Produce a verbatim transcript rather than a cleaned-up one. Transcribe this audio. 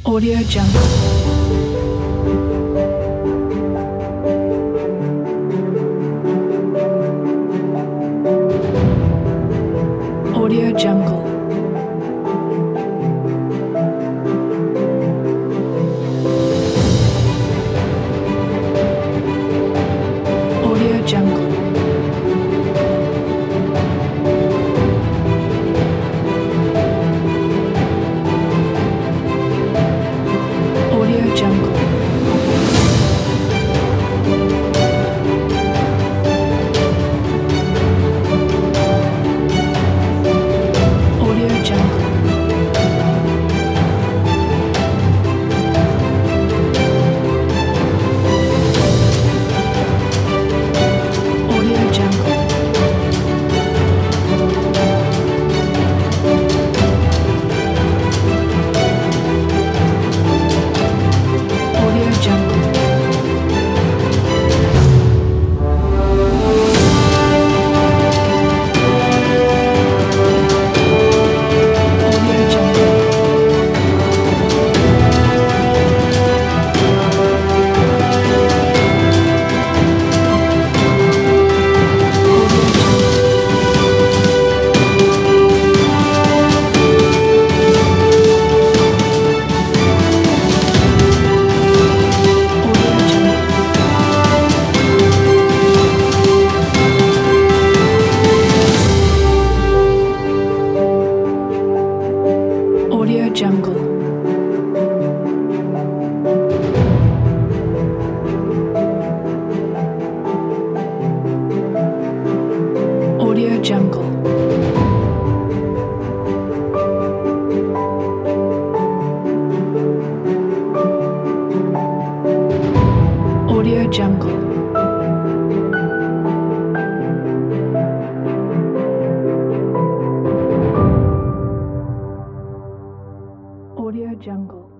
Audio Jungle. Audio Jungle. Audio Jungle. Audio Jungle. Audio Jungle. Audio Jungle. Audio Jungle. Audio Jungle. Audio Jungle. Audio Jungle. Audio Jungle. Audio Jungle.